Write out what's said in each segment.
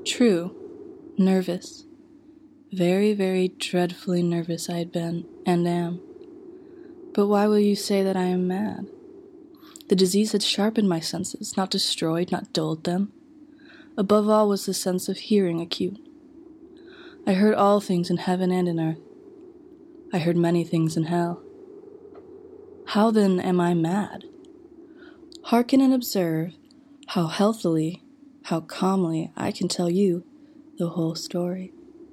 True, nervous. Very, very dreadfully nervous I had been, and am. But why will you say that I am mad? The disease had sharpened my senses, not destroyed, not dulled them. Above all was the sense of hearing acute. I heard all things in heaven and in earth. I heard many things in hell. How then am I mad? Hearken and observe how healthily, how calmly I can tell you the whole story.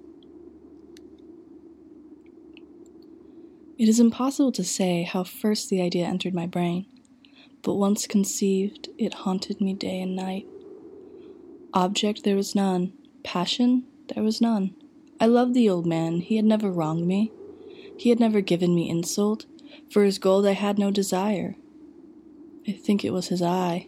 It is impossible to say how first the idea entered my brain, but once conceived, it haunted me day and night. Object there was none, passion there was none. I loved the old man, he had never wronged me. He had never given me insult. For his gold I had no desire. I think it was his eye.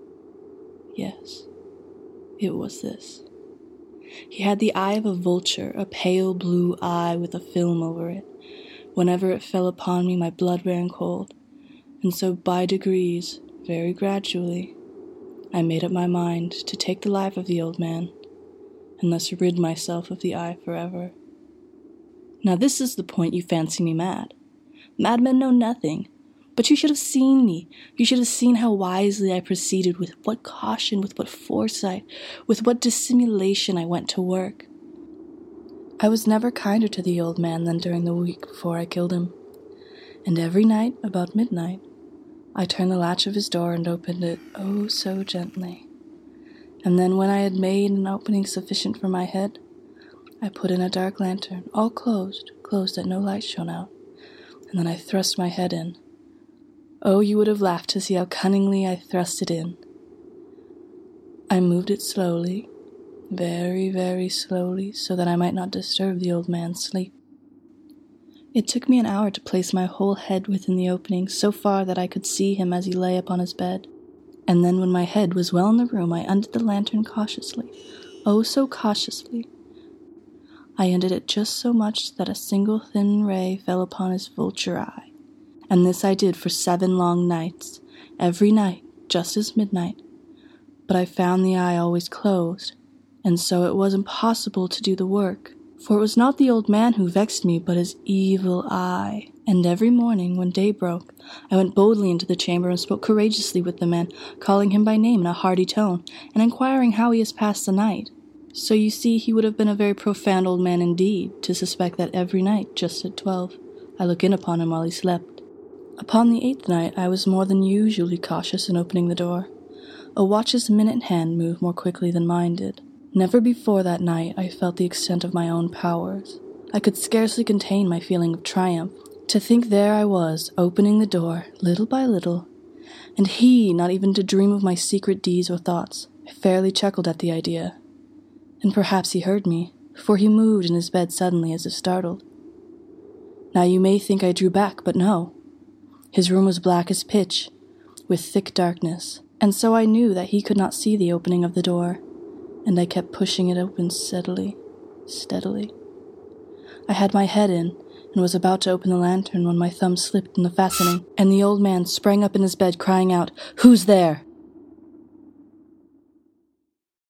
Yes, it was this. He had the eye of a vulture, a pale blue eye with a film over it. Whenever it fell upon me, my blood ran cold. And so by degrees, very gradually, I made up my mind to take the life of the old man, and thus rid myself of the eye forever. Now this is the point you fancy me mad. Madmen know nothing, but you should have seen me. You should have seen how wisely I proceeded, with what caution, with what foresight, with what dissimulation I went to work. I was never kinder to the old man than during the week before I killed him. And every night, about midnight, I turned the latch of his door and opened it, oh so gently. And then when I had made an opening sufficient for my head, I put in a dark lantern, all closed that no light shone out. And then I thrust my head in. Oh, you would have laughed to see how cunningly I thrust it in. I moved it slowly, very, very slowly, so that I might not disturb the old man's sleep. It took me an hour to place my whole head within the opening, so far that I could see him as he lay upon his bed. And then when my head was well in the room, I undid the lantern cautiously, oh so cautiously. I undid it just so much that a single thin ray fell upon his vulture eye. And this I did for 7 long nights, every night, just as midnight. But I found the eye always closed, and so it was impossible to do the work. For it was not the old man who vexed me, but his evil eye. And every morning, when day broke, I went boldly into the chamber and spoke courageously with the man, calling him by name in a hearty tone, and inquiring how he has passed the night. So you see, he would have been a very profound old man indeed, to suspect that every night, just at 12, I look in upon him while he slept. Upon the 8th night, I was more than usually cautious in opening the door. A watch's minute hand moved more quickly than mine did. Never before that night I felt the extent of my own powers. I could scarcely contain my feeling of triumph. To think there I was, opening the door, little by little, and he not even to dream of my secret deeds or thoughts. I fairly chuckled at the idea. And perhaps he heard me, for he moved in his bed suddenly as if startled. Now you may think I drew back, but no. His room was black as pitch, with thick darkness, and so I knew that he could not see the opening of the door, and I kept pushing it open steadily. I had my head in, and was about to open the lantern when my thumb slipped in the fastening, and the old man sprang up in his bed crying out, "Who's there?"